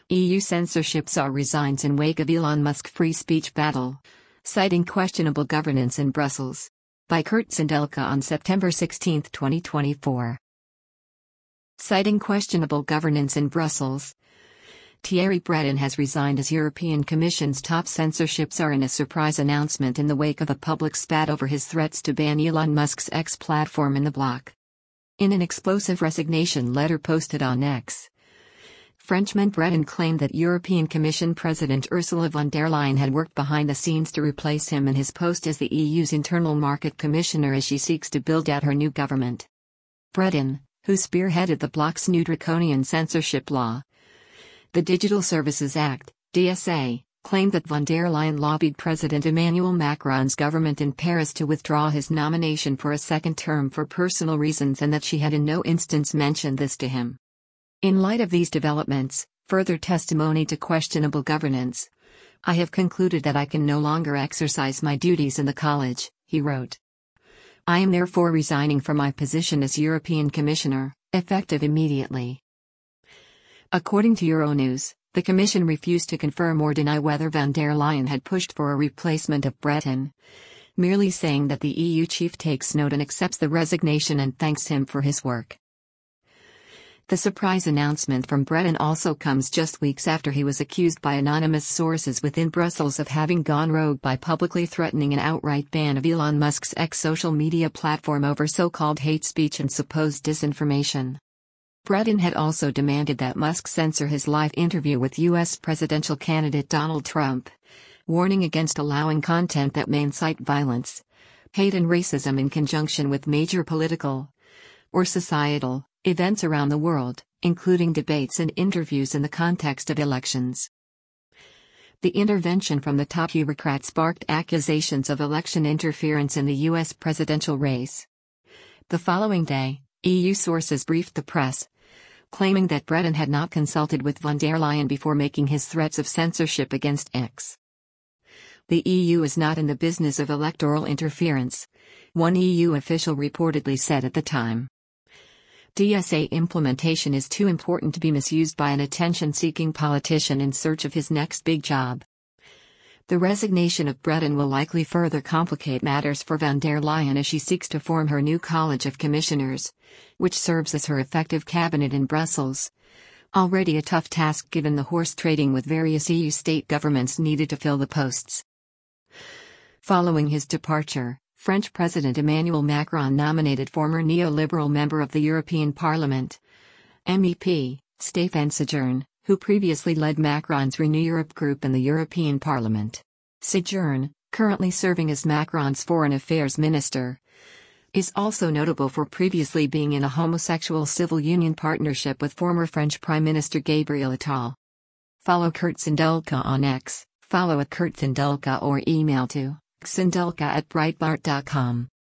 EU censorship czar resigns in wake of Elon Musk free speech battle, citing questionable governance in Brussels. By Kurt Sindelka on September 16, 2024. Citing questionable governance in Brussels, Thierry Breton has resigned as European Commission's top censorship czar in a surprise announcement in the wake of a public spat over his threats to ban Elon Musk's X platform in the bloc. In an explosive resignation letter posted on X, Frenchman Breton claimed that European Commission President Ursula von der Leyen had worked behind the scenes to replace him in his post as the EU's Internal Market Commissioner as she seeks to build out her new government. Breton, who spearheaded the bloc's new draconian censorship law, the Digital Services Act, DSA, claimed that von der Leyen lobbied President Emmanuel Macron's government in Paris to withdraw his nomination for a second term for personal reasons and that she had in no instance mentioned this to him. In light of these developments, further testimony to questionable governance, I have concluded that I can no longer exercise my duties in the college, he wrote. I am therefore resigning from my position as European Commissioner, effective immediately. According to Euronews, the Commission refused to confirm or deny whether von der Leyen had pushed for a replacement of Breton, merely saying that the EU chief takes note and accepts the resignation and thanks him for his work. The surprise announcement from Breton also comes just weeks after he was accused by anonymous sources within Brussels of having gone rogue by publicly threatening an outright ban of Elon Musk's X social media platform over so-called hate speech and supposed disinformation. Breton had also demanded that Musk censor his live interview with U.S. presidential candidate Donald Trump, warning against allowing content that may incite violence, hate and racism in conjunction with major political or societal events around the world, including debates and interviews in the context of elections. The intervention from the top bureaucrat sparked accusations of election interference in the U.S. presidential race. The following day, EU sources briefed the press, claiming that Breton had not consulted with von der Leyen before making his threats of censorship against X. The EU is not in the business of electoral interference, one EU official reportedly said at the time. DSA implementation is too important to be misused by an attention-seeking politician in search of his next big job. The resignation of Breton will likely further complicate matters for von der Leyen as she seeks to form her new College of Commissioners, which serves as her effective cabinet in Brussels. Already a tough task given the horse trading with various EU state governments needed to fill the posts. Following his departure, French President Emmanuel Macron nominated former neoliberal member of the European Parliament, MEP, Stéphane Séjourné, who previously led Macron's Renew Europe group in the European Parliament. Séjourné, currently serving as Macron's foreign affairs minister, is also notable for previously being in a homosexual civil union partnership with former French Prime Minister Gabriel Attal. Follow Kurt Sindelka on X, follow @KurtSindelka or email to sindelka@breitbart.com.